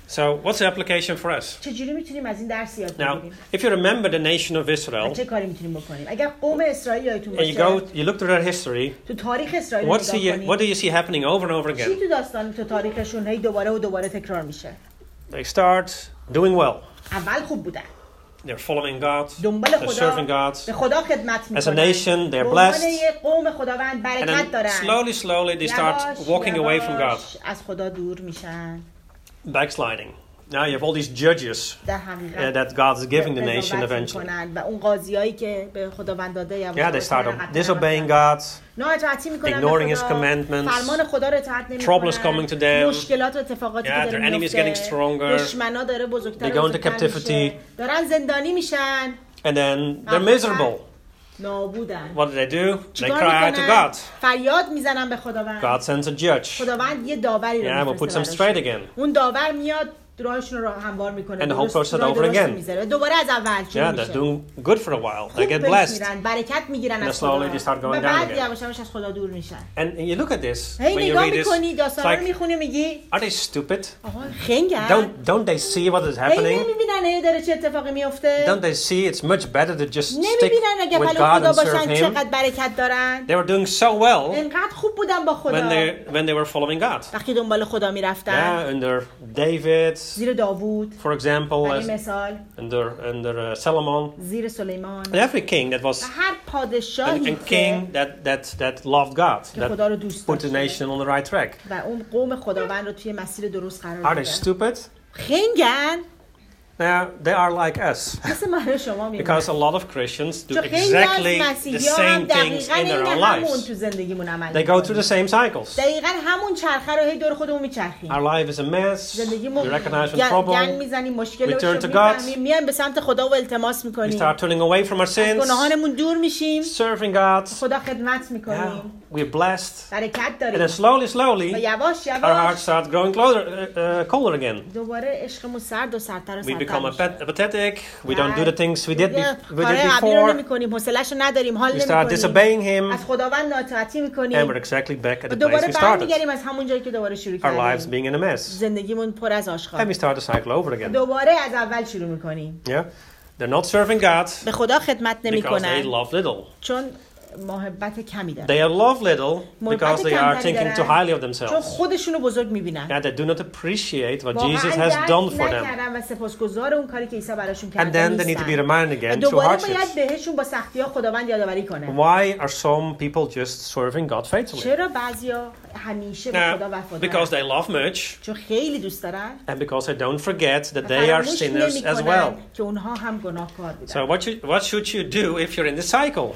So what's the application for us? چجوری میتونیم از این درس یاد Now, بگیریم؟ if you remember the nation of Israel, چه کاری میتونیم بکنیم؟ اگر قوم اسرائیل یادتون and you look through their history, تو تاریخ اسرائیل نگاه کنیم. what do you see happening over and over چی again? تو داستان تو تاریخشون هی دوباره و دوباره تکرار میشه؟ They start doing well. اول خوب بودن. They're following God. دنبال They're خدا. serving God. به خدا خدمت As a میکنن. nation, they're blessed. قوم خداوند And برکت دارن. then slowly they start walking away from God. از خدا دور میشن. Backsliding. Now you have all these judges that God is giving the nation eventually. و اون قاضیایی که به خداوند داده Yeah, they start disobeying God, ignoring His commandments. فرمان خدا رو اطاعت نمیکنن. Trouble is coming to them. مشکلات و اتفاقاتی که Yeah, their enemy is getting stronger. دشمنا داره بزرگتر They go into captivity. دارن زندانی میشن. And then they're miserable. نابودن. What do? They cry out to God. فریاد میزنن به خداوند. God sends a judge. خداوند یه داوری رو Yeah, we'll put them straight again. اون داور میاد راهشون رو هموار میکنه. And the whole process over again. دوباره از اول شروع Yeah, میشه. they're doing good for a while. They get blessed. برکت میگیرن از خدا. And slowly they start going down بعد again. یواش یواش از خدا دور میشن. And you look at this when you read this. داستانا رو میخونی میگی Are they stupid? آها خنگن. Don't they see what is happening? نمیبینن داره چه اتفاقی میفته؟ Don't they see it's much better to just stick نمیبینن اگه with خدا God and serve باشن Him? چقدر برکت دارن؟ They were doing so well انقدر خوب بودن با خدا. when they were following God. وقتی دنبال خدا میرفتن. Yeah, under David. زیر داوود. For example, under Solomon. زیر سلیمان. And every king that was هر پادشاهی a king that loved God, خدا رو دوست put the nation on the right track. و اون قوم خداوند رو توی مسیر درست قرار داد. Are they stupid? خنگن. Now, they are like us. Because a lot of Christians do exactly the same things in their own lives. They go through the same cycles. Our life is a mess. We recognize when trouble. We turn to God. We start turning away from our sins. Serving God. Yeah, we're blessed. And then slowly, our hearts start growing colder again. We become apathetic. We don't do the things we did before. We start disobeying Him. And we're exactly back at the place we started. Our lives being in a mess. And we start the cycle over again. Yeah? They're not serving God because they love little. They love little because they are thinking too highly of themselves. Yeah, they do not appreciate what Jesus has done for them. And then they need to be reminded again through hardships. Why are some people just serving God faithfully? Because they love much. And because they don't forget that they are sinners as well. So what should you do if you're in this cycle?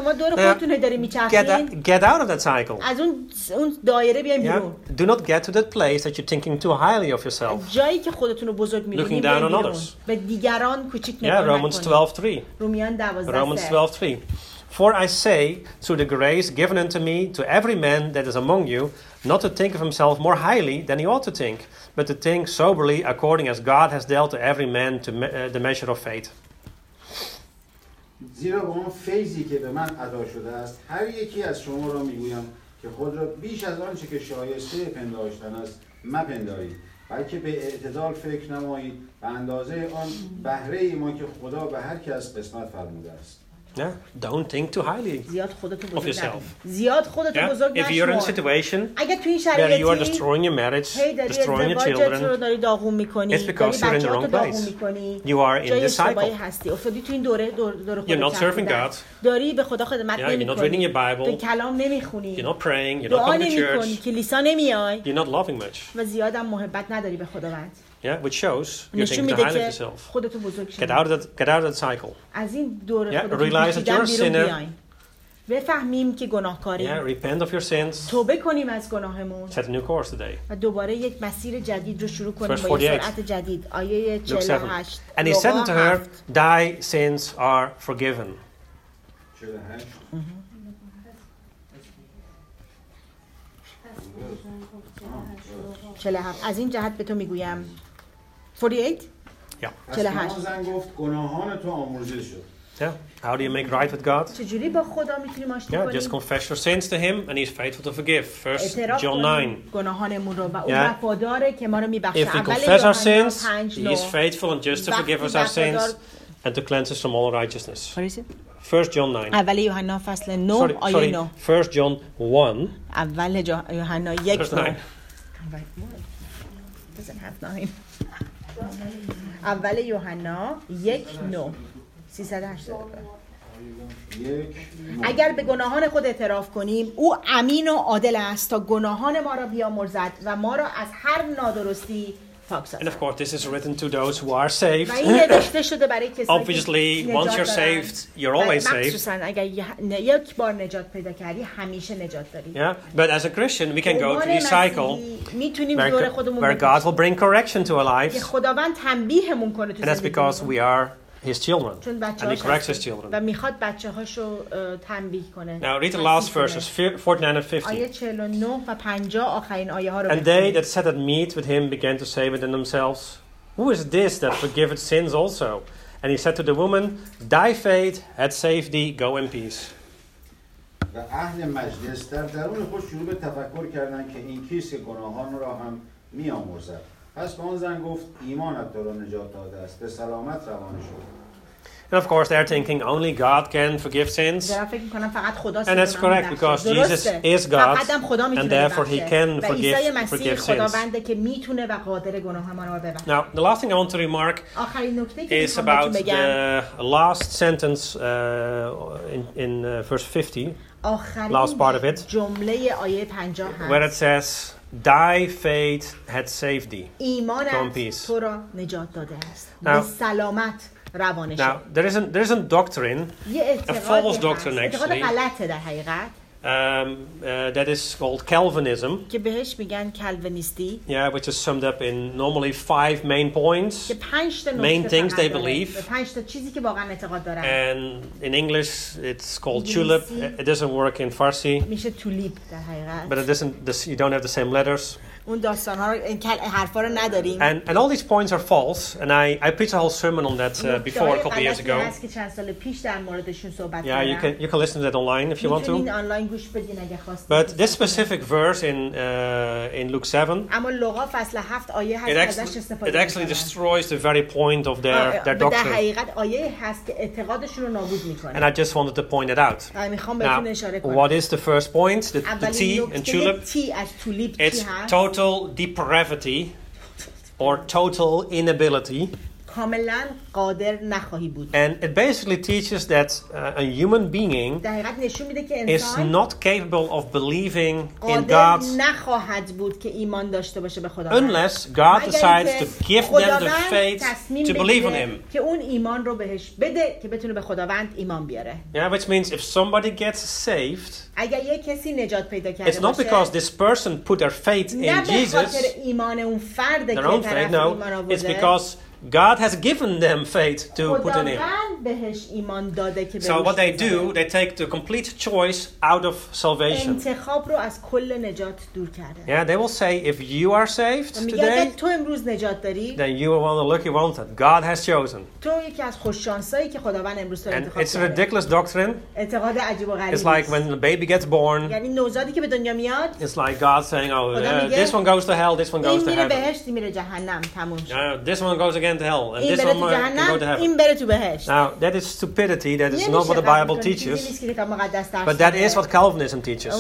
Get out of that cycle. Yeah? Do not get to that place that you're thinking too highly of yourself. Looking down on others. Yeah, Romans 12:3. Romans 12:3. For I say, through the grace given unto me, to every man that is among you, not to think of himself more highly than he ought to think, but to think soberly according as God has dealt to every man to the measure of faith. زیرا با اون فیضی که به من عطا شده است هر یکی از شما را میگویم که خود را بیش از آنچه که شایسته پنداشتن است مپندارید بلکه به اعتدال فکر نمایید به اندازه آن بهره ما که خدا به هر کس قسمت فرموده است. Yeah, don't think too highly of yourself. Yeah? If you're in a situation where you are destroying your marriage, destroying your children, it's because you're in the wrong place. You are in this cycle. You're not serving God. Yeah, you're not reading your Bible. You're not praying. You're not coming to church. You're not loving much. Yeah, which shows you're thinking too highly of yourself. Get out of that cycle. Yeah, realize that you're a sinner. بفهمیم که گناهکاریم. Yeah, repent of your sins. توبه کنیم از گناهمون. Set a new course today. و دوباره یک مسیر جدید رو شروع کنیم با سرعت جدید. آیه 48. And he said to her, thy sins are forgiven. 47. از این جهت به تو میگویم 48 Yeah. 48 زن گفت گناهان تو آمرزیده شد. Yeah. How do you make right with God? چجوری با خدا میتونیم آشتی کنیم؟ Just confess your sins to him and he's faithful to forgive. 1 John 9. گناهانمون رو و اون وفاداره که ما رو میبخشه. If we confess our sins, he is faithful and just to forgive us our sins and to cleanse us from all unrighteousness. 1 John 9. اول یوحنا فصل 9 آیه 9. 1 John 1. اول یوحنا 1 9. اول یوحنا 1 9. 380. اگر به گناهان خود اعتراف کنیم او امین و عادل است تا گناهان ما را بیامرزد و ما را از هر نادرستی پاک سازد. And of course this is written to those who are saved. و این نوشته شده برای کسانی که Obviously once you're saved you're always saved. مخصوصا اگر یک بار نجات پیدا کردی همیشه نجات داری. Yeah, but as a Christian we can go through this cycle where God will bring correction to our lives. که خداوند تنبیهمون کنه تو زندگی. And that's because we are his children. And he corrects his children. و میخواد بچه‌هاشو تنبیه کنه. Now read the last verses 49 and 50. آیه 49 و 50 آخرین آیه ها رو And they that sat at meat with him began to say within themselves, Who is this that forgiveth sins also? And he said to the woman, Thy faith hath saved thee, go in peace. و اهل مجلس در درون خود شروع به تفکر کردند که این کیست که گناهان را هم می‌آمرزد. پس به آن زن گفت ایمانت تو را نجات داده است به سلامت روانه شد. And of course they're thinking only God can forgive sins. And that's correct because Jesus is God and therefore he can forgive sins. Now the last thing I want to remark is about the last sentence in verse 50, last part of it, where it says Thy faith had saved thee. Go in peace. Now, there is a doctrine, a false doctrine actually, that is called Calvinism. Yeah, which is summed up in normally 5 main points, main things they believe. And in English, it's called tulip. It doesn't work in Farsi, but it doesn't. You don't have the same letters. اون داستان‌ها رو این حرفا رو نداریم. And all these points are false. And I preached a whole sermon on that before a couple of years ago. هست که چند سال پیش در موردشون صحبت کردم. Yeah, you can listen to that online if you want to. میتونین آنلاین گوش بدین اگه خواستید. But this specific verse in Luke 7, اما لوقا فصل 7 آیه هست ازش استفاده it actually destroys the very point of their doctrine. در حقیقت آیه هست که اعتقادشون رو نابود میکنه. And I just wanted to point it out. میخوام بهتون اشاره کنم. What is the first point? The T in tulip. It's total depravity or total inability. کاملا قادر نخواهی بود. And it basically teaches that a human being is not capable of believing in God unless God decides to give them the faith to believe in Him. Yeah, which means if somebody gets saved, it's not because this person put their faith in Jesus, their own faith, no, it's because God has given them faith to put in Him. So what they do, they take the complete choice out of salvation. Yeah, they will say, if you are saved today, then you are one of the lucky ones that God has chosen. And it's a ridiculous doctrine. It's like when the baby gets born, it's like God saying, oh, this one goes to hell, this one goes to heaven. This one goes again to hell, and this one can go to heaven. Now, that is stupidity. That is not what the Bible teaches. But that is what Calvinism teaches.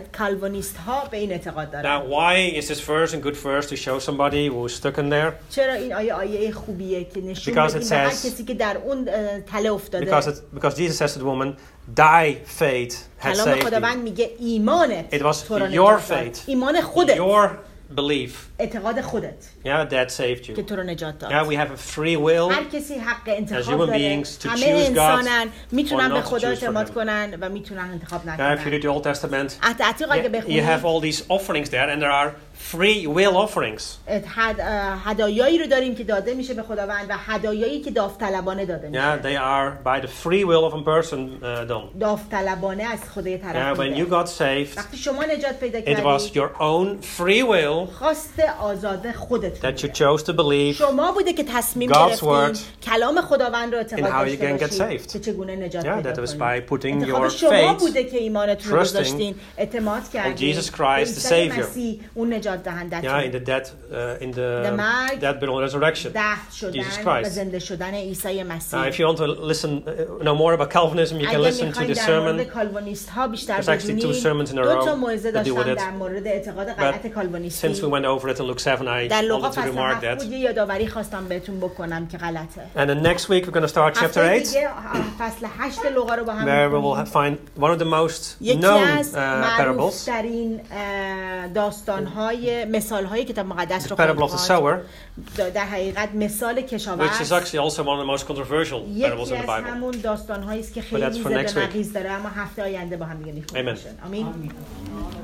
Now, why is this verse a good verse to show somebody who is stuck in there? Because it says, because Jesus says to the woman, Thy faith has saved thee. It was your faith, your belief. Yeah, that saved you. Yeah, we have a free will as human beings to choose God or not to choose for Him. Yeah, if you read the Old Testament, you have all these offerings there, and there are free will offerings. هدایایی رو داریم که داده میشه به خداوند و هدایایی که داوطلبانه داده میشه. Yeah, they are by the free will of a person done. داوطلبانه از خدای طرف بوده. When you got saved, وقتی شما نجات پیدا کردید, it was your own free will خواست آزاد خودتون that you chose to believe شما بوده که تصمیم گرفتید کلام خداوند رو اعتقاد داشته باشید که چگونه نجات پیدا کنید. That was by putting your شما بوده که ایمانتون رو گذاشتین اعتماد کردید Jesus Christ the Savior. اون نجات دهنده in the death death burial and resurrection. Jesus Christ. زنده شدن عیسی مسیح. If you want to listen know more about Calvinism, you can listen to the sermon. There's actually 2 sermons in a row that deal with it. But since we went over it in Luke 7, I wanted to remark that. And then next week we're going to start chapter 8, where we will find one of the most known parables. The parable of the sower, which is actually also one of the most controversial parables in the Bible. But that's for next week. Amen.